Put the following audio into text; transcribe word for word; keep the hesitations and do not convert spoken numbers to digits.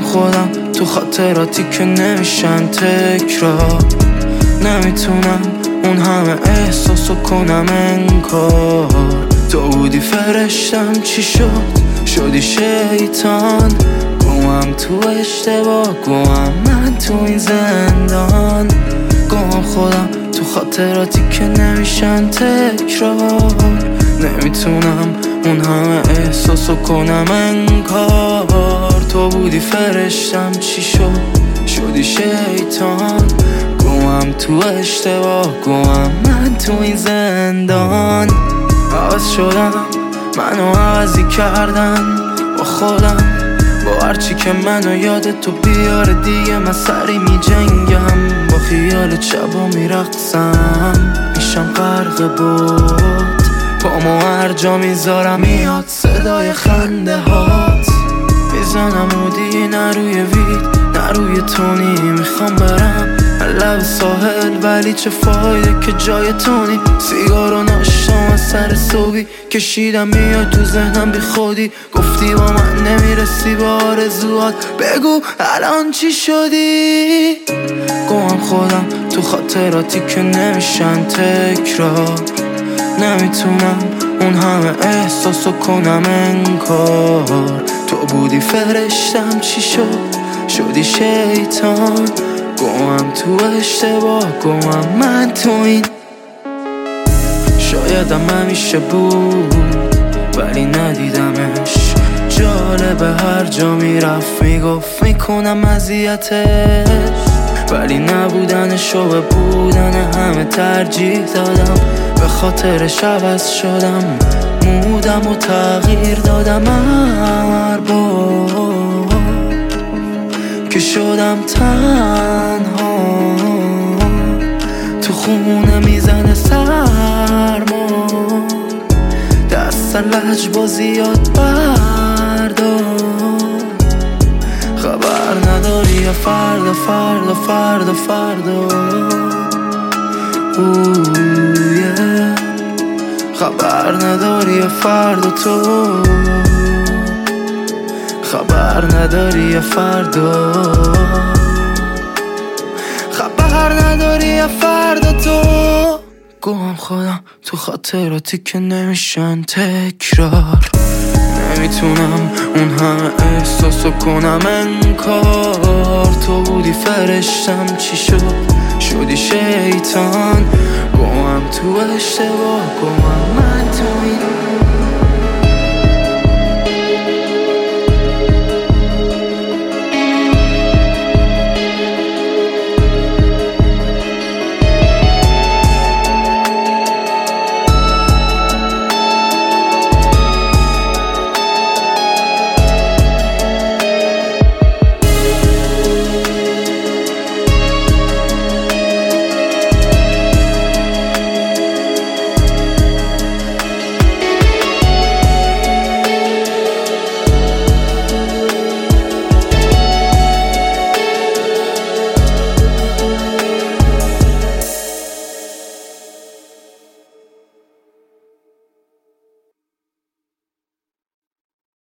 خودم تو خاطراتی که نمیشن تکرار. نمیتونم اون همه احساسو کنم انکار. تو بودی فرشتم چی شد؟ شدی شیطان. گوهم تو اشتباه، گوهم من تو این زندان. گوهم خودم تو خاطراتی که نمیشن تکرار. نمیتونم اون همه احساسو کنم انکار. تو بودی فرشتم چی شد؟ شدی شیطان. گوهم تو اشتباه، گوهم من تو این زندان. عوض شدم، منو عوضی کردن با خودم. با هرچی که منو یاد تو بیاره دیگه من سری می جنگم. با خیال شبا می رقصم، میشم غرق بود. پامو هر جا میذارم میاد صدای خنده هات. میزنم و دیگه نه روی وید نه روی تونی. میخوام برم لب ساحل ولی چه فایده که جای تونی. سیگارو ناشتم از سر صبحی کشیدم میاد تو ذهنم بی خودی. گفتی با من نمیرسی به آرزوات، بگو الان چی شدی؟ گوهم خودم تو خاطراتی که نمیشن تکرار. نمیتونم اون همه احساسو کنم انکار. تو بودی فرشتم چی شد؟ شدی شیطان. گوهم تو اشتباه، گوهم من تو این. شایدم همیشه بود ولی ندیدمش. جالبه هر جا میرفت میگفت میکنم اذیتش. ولی نبودنش و به بودن همه ترجیح دادم. به خاطرش عوض شدم، مودم و تغییر دادم. هر بار که شدم تنها تو خونه میزنه سرما. دست لجبازی یاد بردار. خبر نداری یا فردا فردا فردا فردا. اوه خبر نداری یا فردا تو. خبر نداری یا فردا. خبر نداری یا فردا تو. گوهم خودم تو خاطراتی که نمیشن تکرار. نمیتونم اون همه احساسو کنم انکار. تو بودی فرشتم چی شد؟ شدی شیطان. گوهم تو اشتباه، گوهم من تو این